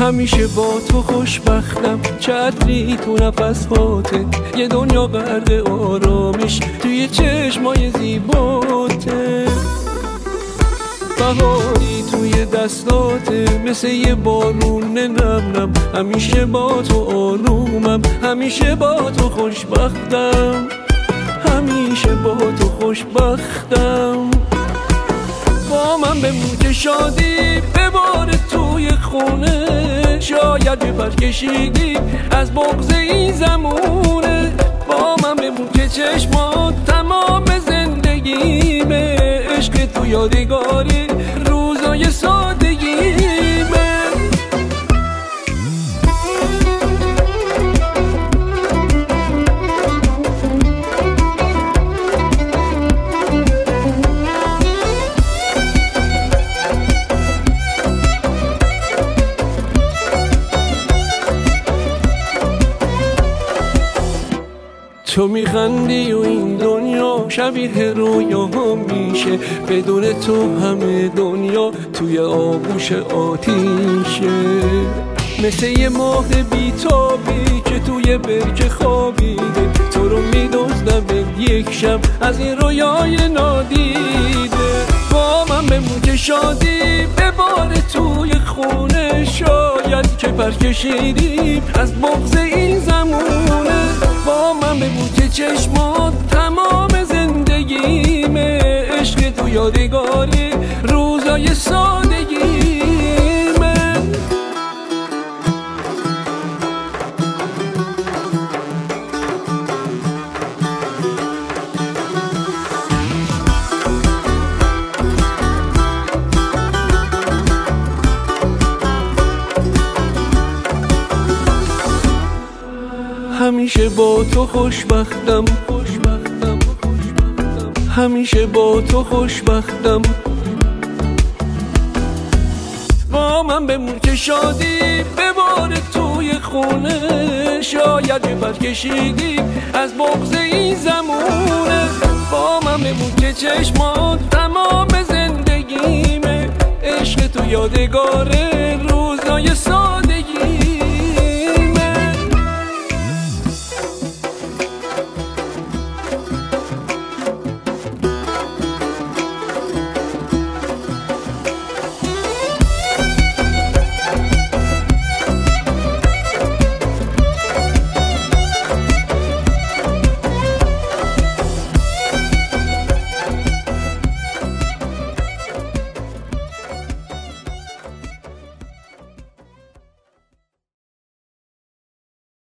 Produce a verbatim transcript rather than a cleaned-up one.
همیشه با تو خوشبختم، چتری تو نفس هاته، یه دنیا غرق آرامش توی چشمای زیباته. بهاری توی دستاته مثل یه بارون نم نم، همیشه با تو آرومم، همیشه با تو خوشبختم، همیشه با تو خوشبختم. با من بمون که شادی بباره توی خونه، شاید ببر کشیدی از بغض این زمونه. با من بمون که چشمات تمام زندگیمه، عشق تو یادگاری روزای سادگیمه. تو میخندی و این دنیا شبیه رویا میشه، بدون تو همه دنیا توی آغوش آتیشه. مثل یه ماه بیتابی که توی برکه خوابیده، تو رو میدزدم یک شب از این رویای نادیده. با من بمون که شادی بباره توی خونه، شاید که پر کشیدیم از بغض این زمونه. با من بمون که چشمات تمام زندگیمه، عشق تو یادگاری روزای سادگیمه. همیشه با تو خوشبختم، خوشبختم، خوشبختم، همیشه با تو خوشبختم. با من بمون که شادی بباره توی خونه، شاید ببر کشیدی از بغض این زمونه. با من بمون که چشمات تمام زندگیمه، عشق تو یادگار روزای ساده.